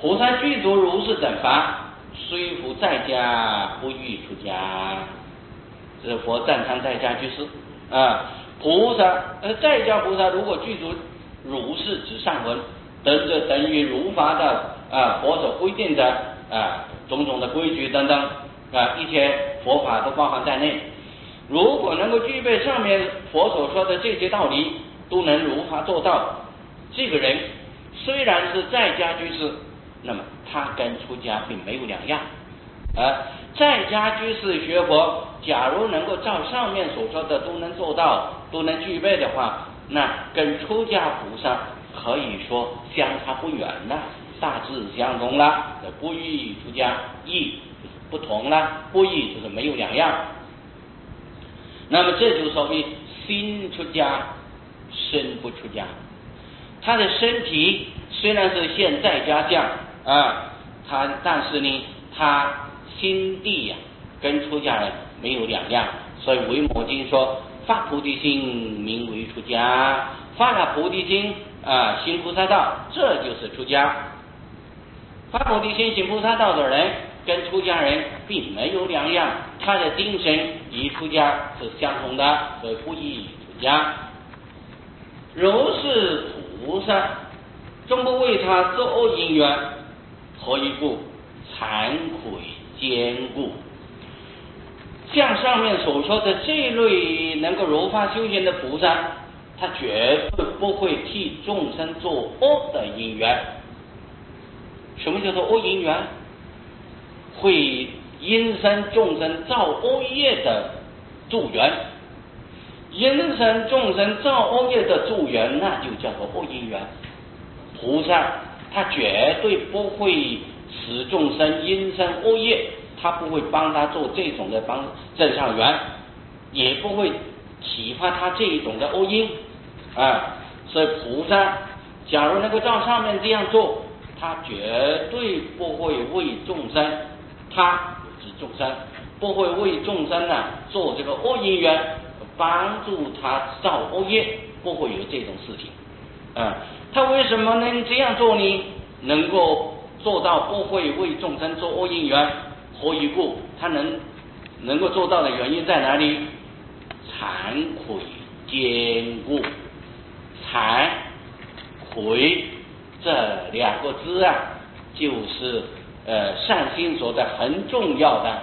菩萨具足如是等法，虽复在家不欲出家。这是佛赞叹在家居士啊。菩萨在家菩萨如果具足如是之上文，等于如法的佛所规定的种种的规矩等等一切佛法都包含在内。如果能够具备上面佛所说的这些道理，都能如法做到，这个人虽然是在家居士，那么他跟出家并没有两样。在家居士学佛，假如能够照上面所说的都能做到，都能具备的话，那跟出家菩萨可以说相差不远了，大致相同了。不欲出家，异就是不同了，不异就是没有两样。那么这就所谓心出家，身不出家。他的身体虽然是现在家相但是呢，他心地跟出家人没有两样。所以维摩经说，发菩提心名为出家，发了菩提心行菩萨道，这就是出家。发菩提心行菩萨道的人跟出家人并没有两样，他的精神与出家是相同的，所以不宜出家。如是菩萨终不为他作恶因缘，何以故？惭愧坚固。像上面所说的这类能够如法修行的菩萨，他绝对不会替众生做恶的因缘。什么叫做恶因缘？会因生众生造恶业的助缘，因生众生造恶业的助缘，那就叫做恶因缘。菩萨他绝对不会使众生因生恶业，他不会帮他做这种的帮正上缘，也不会启发他这一种的恶因所以菩萨假如能够照上面这样做，他绝对不会为众生，他指众生不会为众生做这个恶因缘，帮助他造恶业，不会有这种事情他为什么能这样做呢？能够做到不会为众生做恶因缘，何以故？他能够做到的原因在哪里？惭愧坚固。惭愧这两个字就是善心所的很重要的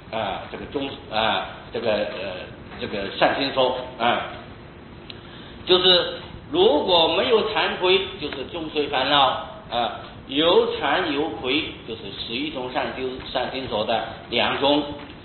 这个善心所就是如果没有惭愧，就是终随烦恼有惭有愧，就是11种善心所的两种。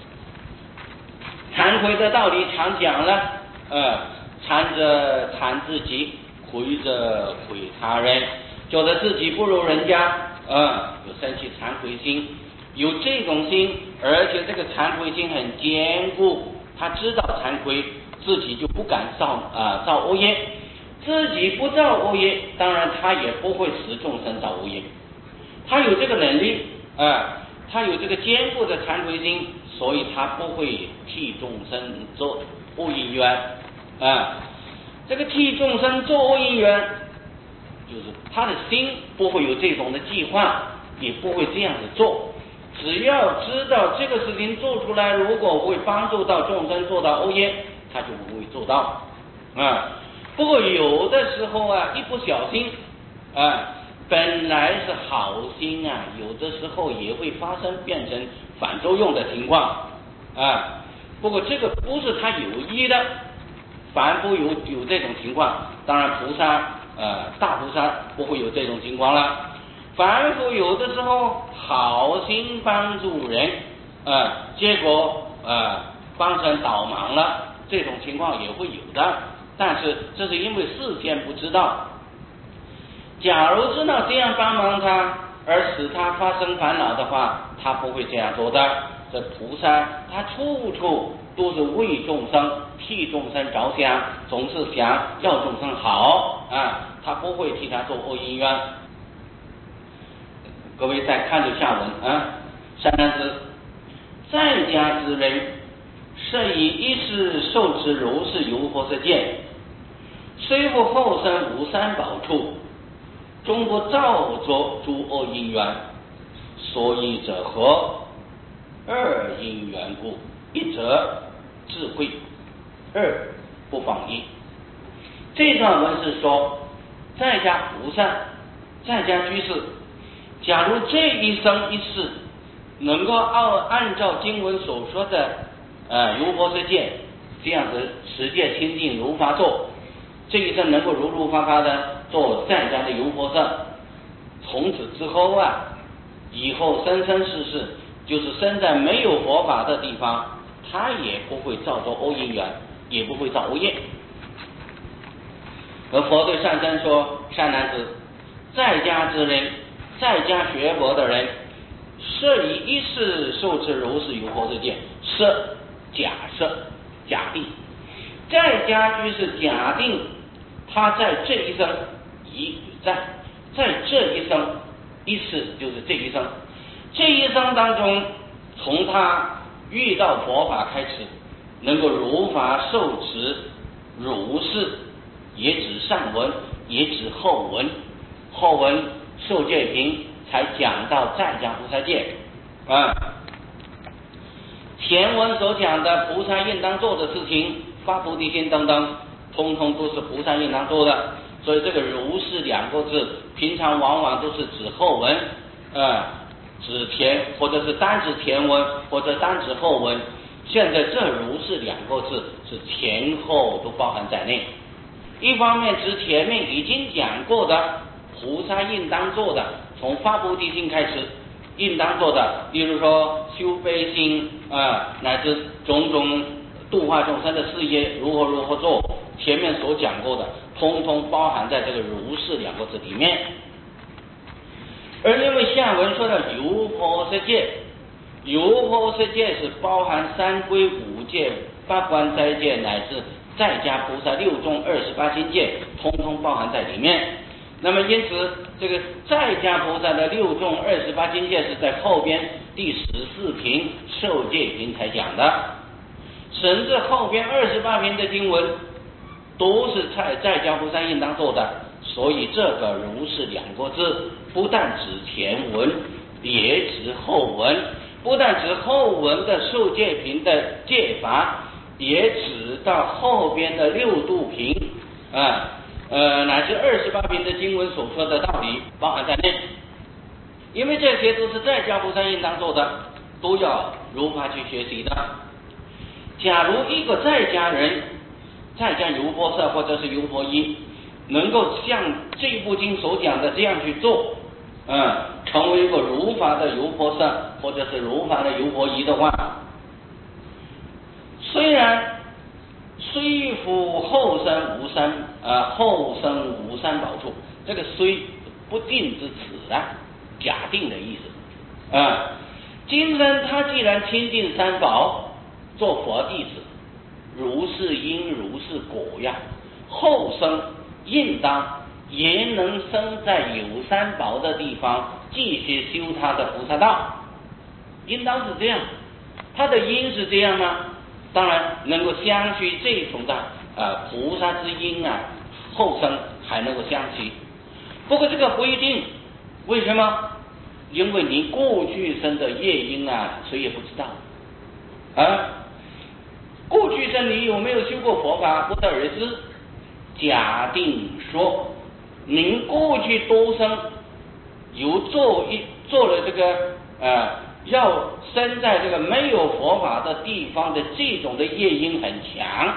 惭愧的道理常讲了惭者惭自己，愧者愧他人，觉得自己不如人家有生起惭愧心，有这种心，而且这个惭愧心很坚固，他知道惭愧，自己就不敢造恶业，自己不造恶业，当然他也不会使众生造恶业，他有这个能力他有这个坚固的惭愧心，所以他不会替众生做恶因缘这个替众生做恶因缘，就是他的心不会有这种的计划，也不会这样子做。只要知道这个事情做出来，如果会帮助到众生做到恶业，他就不会做到不过有的时候一不小心本来是好心有的时候也会发生变成反作用的情况不过这个不是他有意的，凡夫有这种情况，当然菩萨大菩萨不会有这种情况了。凡夫有的时候好心帮助人结果帮成倒忙了，这种情况也会有的，但是这是因为事先不知道。假如知道这样帮忙他而使他发生烦恼的话，他不会这样做的。这菩萨他处处都是为众生，替众生着想，总是想要众生好他不会替他做恶因缘。各位再看着下文三字，在家之人甚以一世受持如是游佛之见，虽复后生无三宝处， 中国造作诸恶因缘，所以者何？二因缘故，一则智慧，二不妨意。这段文是说，在家菩萨、在家居士，假如这一生一世能够按照经文所说的如佛世界这样子持戒清净如法做，这一生能够如如法法的做在家的如佛舍，从此之后以后生生世世就是生在没有佛法的地方，他也不会造作恶因缘，也不会造恶业。而佛对善生说：善男子，在家之人，在家学佛的人，设以一世受持如是有佛世界。设假设假定，在家居士假定他在这一生在这一生一世就是这一生，这一生当中，从他遇到佛法开始，能够如法受持如是，也指上文，也指后文。后文受戒品才讲到在家菩萨戒前文所讲的菩萨应当做的事情，发菩提心等等，通通都是菩萨应当做的。所以这个如是两个字，平常往往都是指后文指前，或者是单指前文，或者单指后文。现在这如是两个字是前后都包含在内。一方面指前面已经讲过的菩萨应当做的，从发菩提心开始应当做的，例如说修悲心乃至种种度化众生的事业如何做，前面所讲过的通通包含在这个如是两个字里面。而因为下文说到有佛世界，有佛世界是包含三皈五戒、八关斋戒乃至在家菩萨6种28心戒，通通包含在里面。那么因此这个在家菩萨的6种28心戒是在后边第14品受戒品才讲的，甚至后边28品的经文都是在家菩萨应当做的。所以这个如是两个字不但指前文，也指后文，不但指后文的受戒品的戒法，也指到后边的6度品乃至28品的经文所说的道理包含在内。因为这些都是在家菩萨应当做的，都要如法去学习的。假如一个在家人，在家如佛舍或者是如佛医，能够像这部经所讲的这样去做成为一个如法的如佛舍或者是如法的如佛医的话，虽复后生无三宝处，这个虽不定之词假定的意思今生他既然亲近三宝，做佛弟子，如是因如是果呀，后生应当也能生在有三宝的地方，继续修他的菩萨道，应当是这样。他的因是这样吗？当然能够相续这种的菩萨之因后生还能够相续。不过这个不一定，为什么？因为你过去生的业因谁也不知道过去生你有没有修过佛法不得而知。假定说您过去多生有做了这个要生在这个没有佛法的地方的这种的业因很强，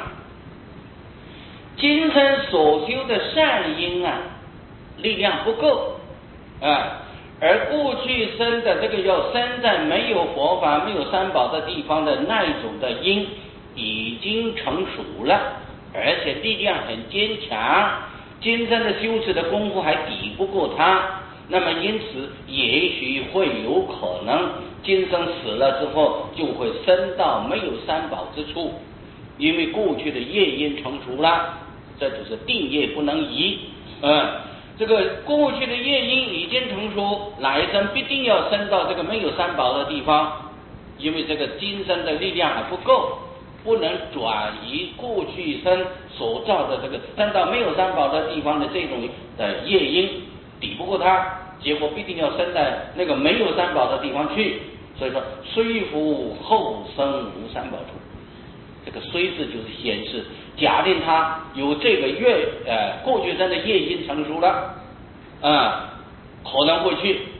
今生所修的善因力量不够而过去生的这个要生在没有佛法没有三宝的地方的那一种的因已经成熟了，而且力量很坚强，今生的修持的功夫还抵不过它，那么因此也许会有可能今生死了之后就会升到没有三宝之处，因为过去的业因成熟了，这就是定业不能移这个过去的业因已经成熟，来生必定要升到这个没有三宝的地方，因为这个今生的力量还不够，不能转移过去生所造的这个升到没有三宝的地方的这种的业因抵不过他，结果必定要生在那个没有三宝的地方去。所以说，虽福后生无三宝土。这个虽字就是显示，假定他有这个过去生的业因成熟了，可能会去。